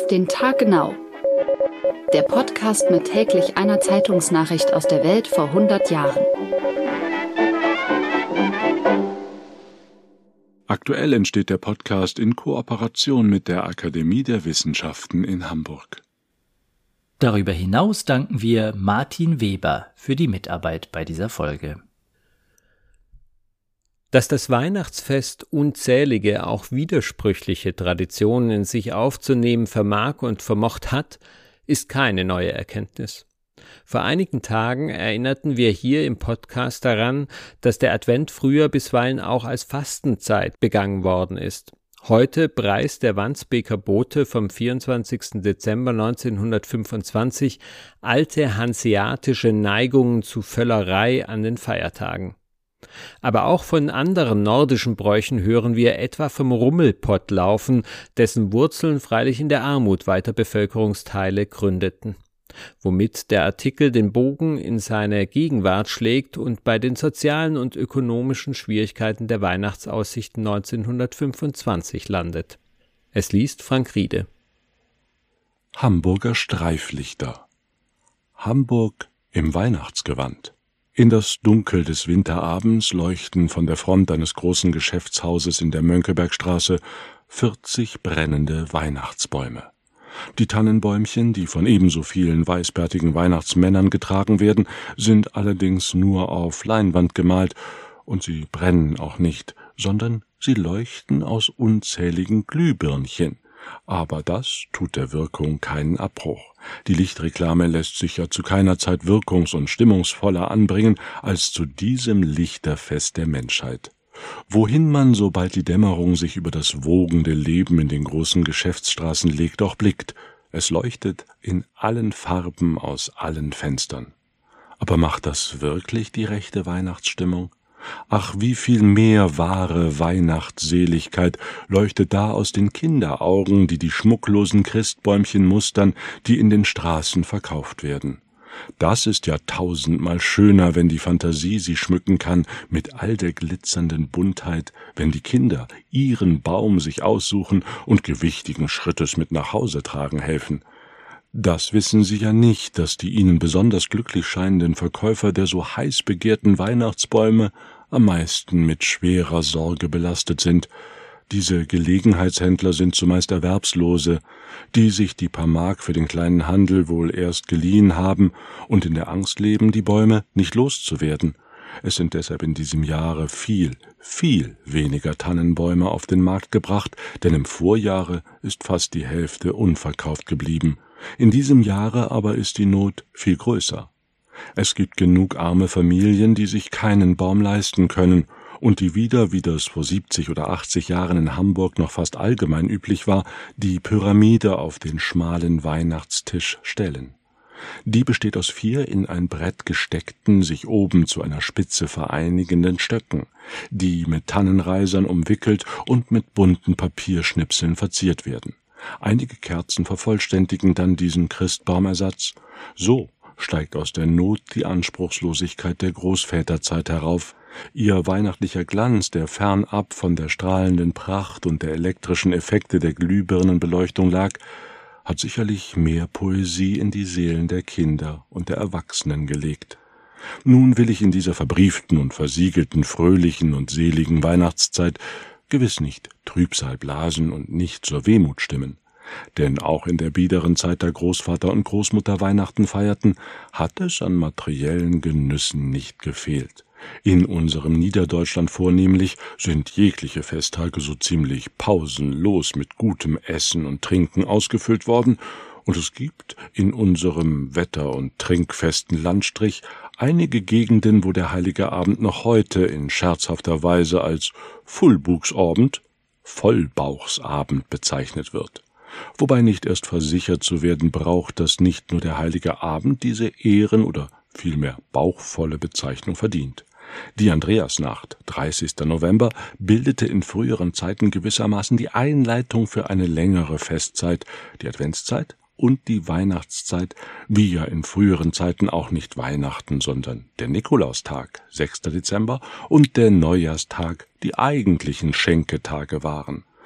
den Tag genau. Der Podcast mit täglich einer Zeitungsnachricht aus der Welt vor 100 Jahren. Aktuell entsteht der Podcast in Kooperation mit der Akademie der Wissenschaften in Hamburg. Darüber hinaus danken wir Martin Weber für die Mitarbeit bei dieser Folge. Dass das Weihnachtsfest unzählige, auch widersprüchliche Traditionen in sich aufzunehmen vermag und vermocht hat, ist keine neue Erkenntnis. Vor einigen Tagen erinnerten wir hier im Podcast daran, dass der Advent früher bisweilen auch als Fastenzeit begangen worden ist. Heute preist der Wandsbeker Bote vom 24. Dezember 1925 alte hanseatische Neigungen zu Völlerei an den Feiertagen. Aber auch von anderen nordischen Bräuchen hören wir etwa vom Rummelpottlaufen, dessen Wurzeln freilich in der Armut weiter Bevölkerungsteile gründeten. Womit der Artikel den Bogen in seine Gegenwart schlägt und bei den sozialen und ökonomischen Schwierigkeiten der Weihnachtsaussichten 1925 landet. Es liest Frank Riede. Hamburger Streiflichter. Hamburg im Weihnachtsgewand. In das Dunkel des Winterabends leuchten von der Front eines großen Geschäftshauses in der Mönckebergstraße 40 brennende Weihnachtsbäume. Die Tannenbäumchen, die von ebenso vielen weißbärtigen Weihnachtsmännern getragen werden, sind allerdings nur auf Leinwand gemalt, und sie brennen auch nicht, sondern sie leuchten aus unzähligen Glühbirnchen. Aber das tut der Wirkung keinen Abbruch. Die Lichtreklame lässt sich ja zu keiner Zeit wirkungs- und stimmungsvoller anbringen als zu diesem Lichterfest der Menschheit. Wohin man, sobald die Dämmerung sich über das wogende Leben in den großen Geschäftsstraßen legt, auch blickt, es leuchtet in allen Farben aus allen Fenstern. Aber macht das wirklich die rechte Weihnachtsstimmung? Ach, wie viel mehr wahre Weihnachtsseligkeit leuchtet da aus den Kinderaugen, die schmucklosen Christbäumchen mustern, die in den Straßen verkauft werden. Das ist ja tausendmal schöner, wenn die Fantasie sie schmücken kann mit all der glitzernden Buntheit, wenn die Kinder ihren Baum sich aussuchen und gewichtigen Schrittes mit nach Hause tragen helfen. Das wissen sie ja nicht, dass die ihnen besonders glücklich scheinenden Verkäufer der so heiß begehrten Weihnachtsbäume am meisten mit schwerer Sorge belastet sind. Diese Gelegenheitshändler sind zumeist Erwerbslose, die sich die paar Mark für den kleinen Handel wohl erst geliehen haben und in der Angst leben, die Bäume nicht loszuwerden. Es sind deshalb in diesem Jahre viel weniger Tannenbäume auf den Markt gebracht, denn im Vorjahre ist fast die Hälfte unverkauft geblieben. In diesem Jahre aber ist die Not viel größer. Es gibt genug arme Familien, die sich keinen Baum leisten können und die wieder, wie das vor 70 oder 80 Jahren in Hamburg noch fast allgemein üblich war, die Pyramide auf den schmalen Weihnachtstisch stellen. Die besteht aus 4 in ein Brett gesteckten, sich oben zu einer Spitze vereinigenden Stöcken, die mit Tannenreisern umwickelt und mit bunten Papierschnipseln verziert werden. Einige Kerzen vervollständigen dann diesen Christbaumersatz. So steigt aus der Not die Anspruchslosigkeit der Großväterzeit herauf. Ihr weihnachtlicher Glanz, der fernab von der strahlenden Pracht und der elektrischen Effekte der Glühbirnenbeleuchtung lag, hat sicherlich mehr Poesie in die Seelen der Kinder und der Erwachsenen gelegt. Nun will ich in dieser verbrieften und versiegelten, fröhlichen und seligen Weihnachtszeit gewiss nicht Trübsal blasen und nicht zur Wehmut stimmen. Denn auch in der biederen Zeit, da Großvater und Großmutter Weihnachten feierten, hat es an materiellen Genüssen nicht gefehlt. In unserem Niederdeutschland vornehmlich sind jegliche Festtage so ziemlich pausenlos mit gutem Essen und Trinken ausgefüllt worden, und es gibt in unserem wetter- und trinkfesten Landstrich einige Gegenden, wo der heilige Abend noch heute in scherzhafter Weise als Fullbuchsabend, Vollbauchsabend bezeichnet wird. Wobei nicht erst versichert zu werden braucht, dass nicht nur der heilige Abend diese Ehren- oder vielmehr bauchvolle Bezeichnung verdient. Die Andreasnacht, 30. November, bildete in früheren Zeiten gewissermaßen die Einleitung für eine längere Festzeit, die Adventszeit und die Weihnachtszeit, wie ja in früheren Zeiten auch nicht Weihnachten, sondern der Nikolaustag, 6. Dezember, und der Neujahrstag die eigentlichen Schenketage waren.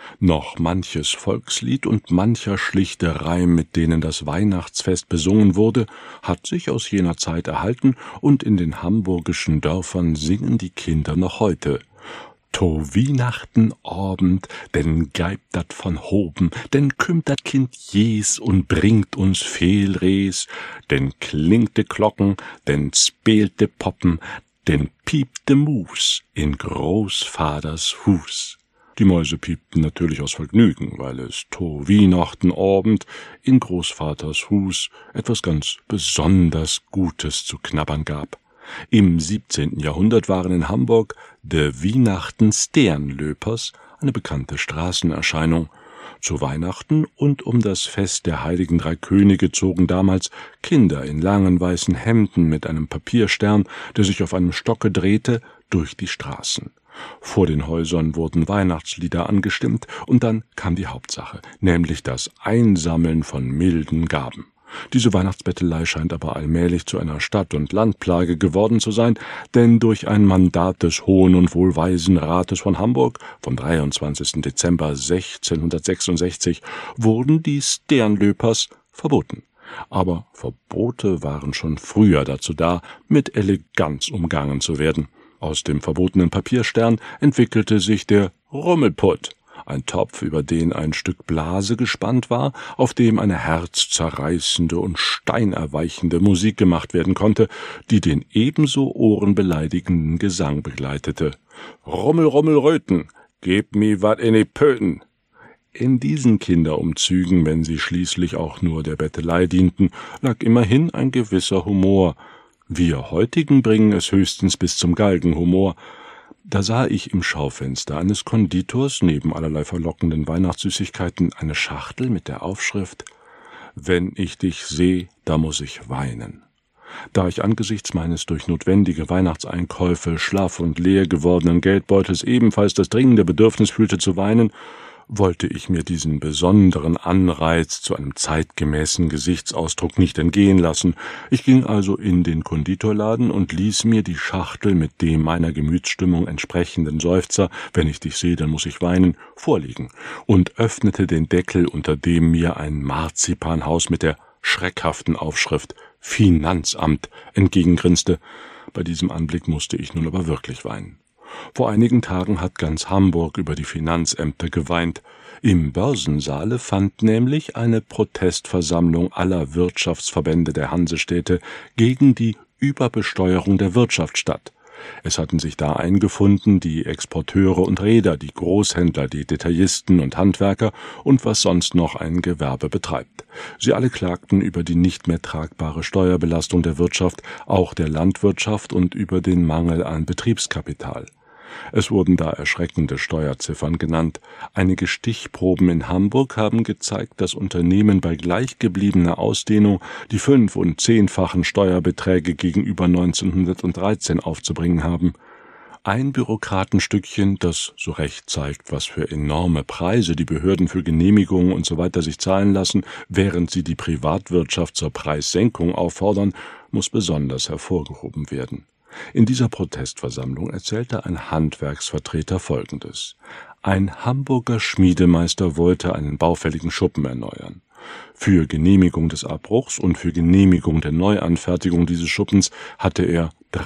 Noch manches Volkslied und mancher schlichte Reim, mit denen das Weihnachtsfest besungen wurde, hat sich aus jener Zeit erhalten, und in den hamburgischen Dörfern singen die Kinder noch heute. To Weihnachten Abend, denn geibt dat von hoben, denn kümmt dat Kind jes und bringt uns viel Res, denn klingt de Glocken, denn spielt de Poppen, denn piept de Mus in Großvaters Hus. Die Mäuse piepten natürlich aus Vergnügen, weil es to Weihnachten Abend in Großvaters Hus etwas ganz besonders Gutes zu knabbern gab. Im 17. Jahrhundert waren in Hamburg de Weihnachten Sternlöpers eine bekannte Straßenerscheinung. Zu Weihnachten und um das Fest der heiligen drei Könige zogen damals Kinder in langen weißen Hemden mit einem Papierstern, der sich auf einem Stocke drehte, durch die Straßen. Vor den Häusern wurden Weihnachtslieder angestimmt, und dann kam die Hauptsache, nämlich das Einsammeln von milden Gaben. Diese Weihnachtsbettelei scheint aber allmählich zu einer Stadt- und Landplage geworden zu sein, denn durch ein Mandat des Hohen und Wohlweisen Rates von Hamburg vom 23. Dezember 1666 wurden die Sternlöpers verboten. Aber Verbote waren schon früher dazu da, mit Eleganz umgangen zu werden. Aus dem verbotenen Papierstern entwickelte sich der Rummelpott, ein Topf, über den ein Stück Blase gespannt war, auf dem eine herzzerreißende und steinerweichende Musik gemacht werden konnte, die den ebenso ohrenbeleidigenden Gesang begleitete. »Rummel, Rummel, Röten, geb mi wat in die Pöten!« In diesen Kinderumzügen, wenn sie schließlich auch nur der Bettelei dienten, lag immerhin ein gewisser Humor. Wir heutigen bringen es höchstens bis zum Galgenhumor. Da sah ich im Schaufenster eines Konditors neben allerlei verlockenden Weihnachtssüßigkeiten eine Schachtel mit der Aufschrift »Wenn ich dich seh, da muss ich weinen«. Da ich angesichts meines durch notwendige Weihnachtseinkäufe schlaff und leer gewordenen Geldbeutels ebenfalls das dringende Bedürfnis fühlte zu weinen, wollte ich mir diesen besonderen Anreiz zu einem zeitgemäßen Gesichtsausdruck nicht entgehen lassen. Ich ging also in den Konditorladen und ließ mir die Schachtel mit dem meiner Gemütsstimmung entsprechenden Seufzer »Wenn ich dich sehe, dann muss ich weinen« vorlegen und öffnete den Deckel, unter dem mir ein Marzipanhaus mit der schreckhaften Aufschrift »Finanzamt« entgegengrinste. Bei diesem Anblick musste ich nun aber wirklich weinen. Vor einigen Tagen hat ganz Hamburg über die Finanzämter geweint. Im Börsensaale fand nämlich eine Protestversammlung aller Wirtschaftsverbände der Hansestädte gegen die Überbesteuerung der Wirtschaft statt. Es hatten sich da eingefunden die Exporteure und Reeder, die Großhändler, die Detaillisten und Handwerker und was sonst noch ein Gewerbe betreibt. Sie alle klagten über die nicht mehr tragbare Steuerbelastung der Wirtschaft, auch der Landwirtschaft, und über den Mangel an Betriebskapital. Es wurden da erschreckende Steuerziffern genannt. Einige Stichproben in Hamburg haben gezeigt, dass Unternehmen bei gleichgebliebener Ausdehnung die 5- und 10-fachen Steuerbeträge gegenüber 1913 aufzubringen haben. Ein Bürokratenstückchen, das so recht zeigt, was für enorme Preise die Behörden für Genehmigungen usw. sich zahlen lassen, während sie die Privatwirtschaft zur Preissenkung auffordern, muss besonders hervorgehoben werden. In dieser Protestversammlung erzählte ein Handwerksvertreter Folgendes: Ein Hamburger Schmiedemeister wollte einen baufälligen Schuppen erneuern. Für Genehmigung des Abbruchs und für Genehmigung der Neuanfertigung dieses Schuppens hatte er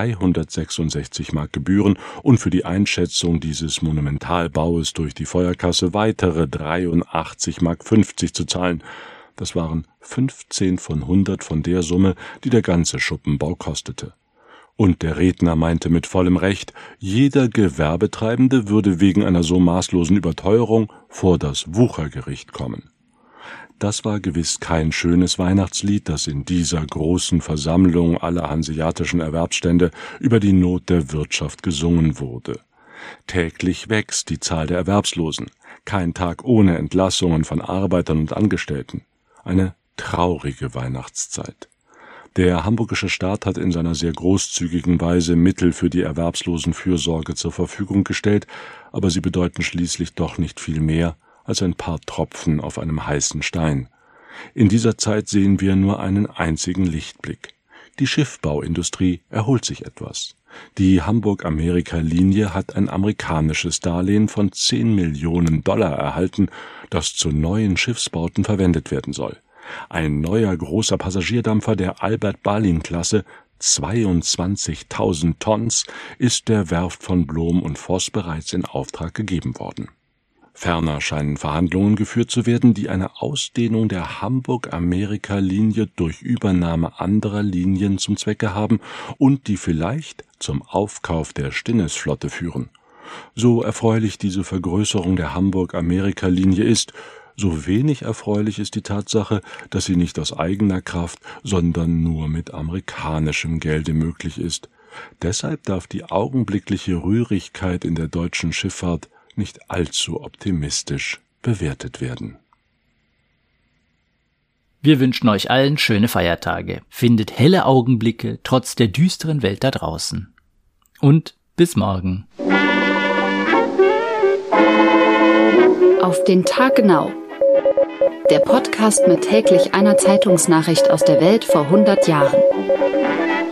366 Mark Gebühren und für die Einschätzung dieses Monumentalbaues durch die Feuerkasse weitere 83,50 Mark zu zahlen. Das waren 15 von 100 von der Summe, die der ganze Schuppenbau kostete. Und der Redner meinte mit vollem Recht, jeder Gewerbetreibende würde wegen einer so maßlosen Überteuerung vor das Wuchergericht kommen. Das war gewiss kein schönes Weihnachtslied, das in dieser großen Versammlung aller hanseatischen Erwerbsstände über die Not der Wirtschaft gesungen wurde. Täglich wächst die Zahl der Erwerbslosen, kein Tag ohne Entlassungen von Arbeitern und Angestellten. Eine traurige Weihnachtszeit. Der hamburgische Staat hat in seiner sehr großzügigen Weise Mittel für die Erwerbslosenfürsorge zur Verfügung gestellt, aber sie bedeuten schließlich doch nicht viel mehr als ein paar Tropfen auf einem heißen Stein. In dieser Zeit sehen wir nur einen einzigen Lichtblick. Die Schiffbauindustrie erholt sich etwas. Die Hamburg-Amerika-Linie hat ein amerikanisches Darlehen von 10 Millionen Dollar erhalten, das zu neuen Schiffsbauten verwendet werden soll. Ein neuer großer Passagierdampfer der Albert-Balin-Klasse, 22.000 Tons, ist der Werft von Blohm und Voss bereits in Auftrag gegeben worden. Ferner scheinen Verhandlungen geführt zu werden, die eine Ausdehnung der Hamburg-Amerika-Linie durch Übernahme anderer Linien zum Zwecke haben und die vielleicht zum Aufkauf der Stinnes-Flotte führen. So erfreulich diese Vergrößerung der Hamburg-Amerika-Linie ist, so wenig erfreulich ist die Tatsache, dass sie nicht aus eigener Kraft, sondern nur mit amerikanischem Gelde möglich ist. Deshalb darf die augenblickliche Rührigkeit in der deutschen Schifffahrt nicht allzu optimistisch bewertet werden. Wir wünschen euch allen schöne Feiertage. Findet helle Augenblicke trotz der düsteren Welt da draußen. Und bis morgen. Auf den Tag genau. Der Podcast mit täglich einer Zeitungsnachricht aus der Welt vor 100 Jahren.